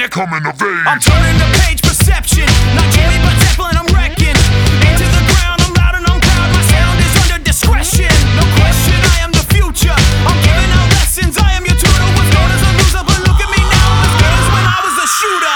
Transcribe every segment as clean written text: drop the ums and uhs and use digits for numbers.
a coming of age. I'm turning the page, perception. Not Jimmy, but Zeppelin, I'm wrecking. Into the ground, I'm loud and I'm proud. My sound is under discretion. No question, I am the future. I'm giving out lessons, I am your tutor. Was known as a loser, but look at me now. I'm as good as when I was a shooter.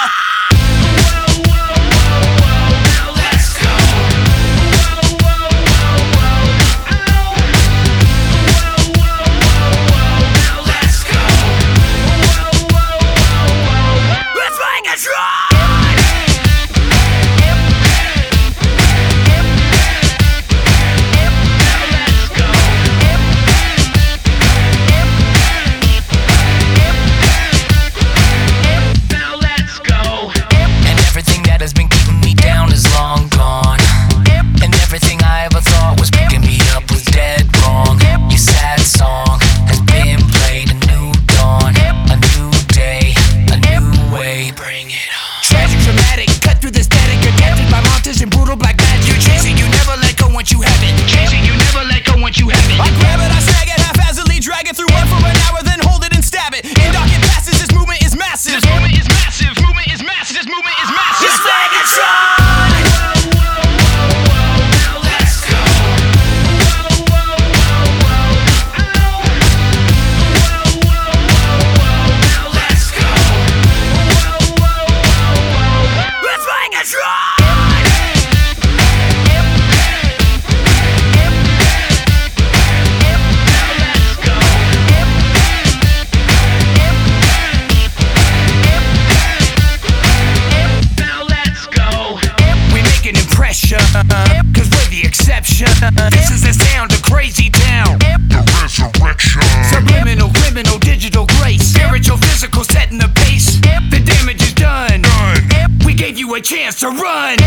Cause we're the exception. This is the sound of Crazy Town. The resurrection. Subliminal, criminal, digital grace. Spiritual, physical, setting the pace. The damage is done. We gave you a chance to run.